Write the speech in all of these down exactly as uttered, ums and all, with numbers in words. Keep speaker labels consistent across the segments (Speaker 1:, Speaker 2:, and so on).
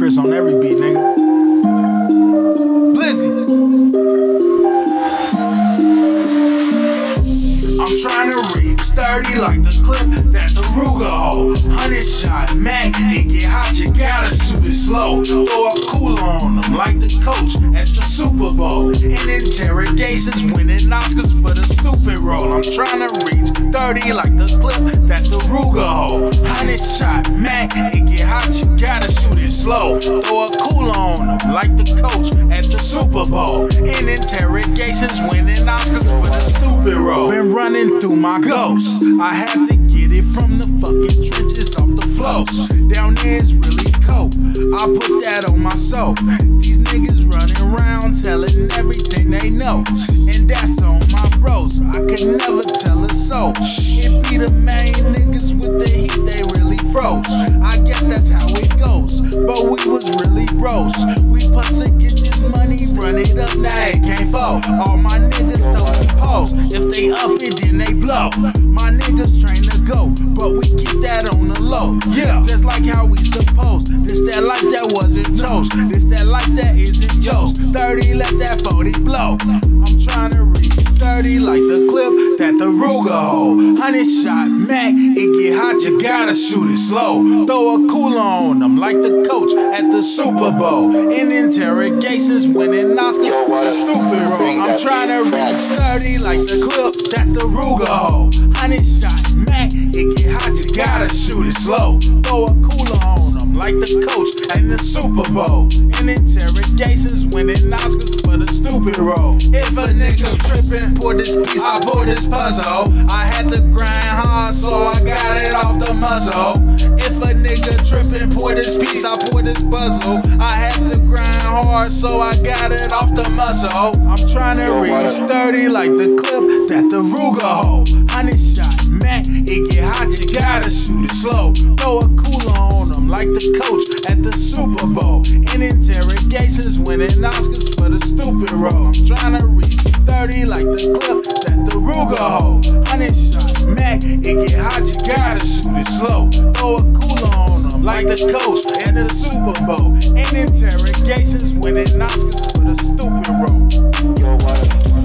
Speaker 1: Chris on every beat, nigga. Blizzy. I'm trying to reach thirty like the clip that the Ruger hold. Hundred shot Mac, it get hot, you gotta shoot it slow. Throw a cooler on them like the coach at the Super Bowl. In interrogations, winning Oscars for the stupid role. I'm trying to reach thirty like the clip that the Ruger hold. Hundred shot Mac, it get hot, you gotta shoot it slow. Throw a cooler on them like the coach at the Super Bowl. In interrogations, winning Oscars for the stupid role. Been running through my ghosts. I had to get it from the fucking trenches off the floats. Down there it's really cold. I put that on myself. These niggas running around telling everything they know, and that's on my bros. I could never tell a soul. It be the main niggas with the heat, they really froze. I guess that's how it goes, but we was really bros. We bust to get this money, run it up, now it can't fall. All my niggas told me pose. If they up it, then they blow. My niggas train to go, but we keep that on the low. Yeah, just like how we supposed. This that life that wasn't chose. This that life that isn't yours. thirty, let that forty blow. I'm trying to reach thirty like the clip that the Ruger hold. Hundred shot Mac, it get hot, you gotta shoot it slow. Throw a cooler on them like the coach at the Super Bowl. In interrogations, winning Oscars for the stupid role. I'm trying to reach thirty like the clip that the Ruger hold. Hundred shot Mac, it get hot, you gotta shoot it slow. Throw a cooler on them like the coach at the Super Bowl. In interrogations, winning Oscars for the stupid role. If a nigga trippin', pour this piece, I pour this puzzle. I had to grind hard, so I got it off the muscle. If a nigga trippin', pour this piece, I pour this puzzle. I had to grind hard, so I got it off the muscle. I'm trying to reach thirty like the clip that the Ruger hold. Hundred shot Mac, it get hot, you gotta shoot it slow. Throw a cooler on them like the coach at the Super Bowl. In interrogations, winning Oscars for the stupid role. I'm trying to reach thirty like the clip that the Ruger hold. Hundred shot Mac, it get hot, you gotta shoot it slow. Throw a cooler on them like the coach at the Super Bowl. In interrogations, winning Oscars for the stupid role.
Speaker 2: Yo, what?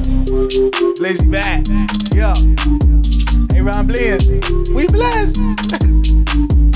Speaker 1: Lazy back, yeah. Hey, Ron Blend, we blessed.